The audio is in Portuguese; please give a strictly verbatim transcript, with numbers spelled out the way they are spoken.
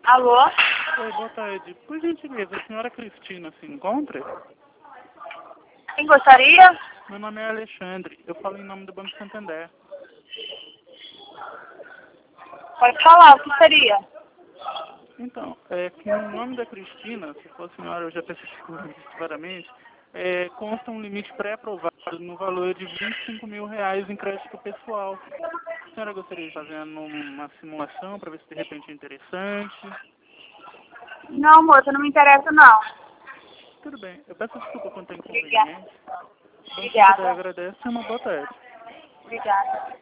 Alô? Oi, boa tarde. Por gentileza, a senhora Cristina se encontra? Quem gostaria? Meu nome é Alexandre. Eu falo em nome do Banco Santander. Pode falar, o que seria? Então, é que no nome da Cristina, se for a senhora, eu já pesquiso claramente, é, consta um limite pré-aprovado no valor de vinte e cinco mil reais em crédito pessoal. A senhora gostaria de fazer uma simulação para ver se de repente é interessante? Não, moça, não me interessa, não. Tudo bem. Eu peço desculpa quanto é Obrigada. inconveniente. O Banco Santander Obrigada. agradece e uma boa tarde. Obrigada.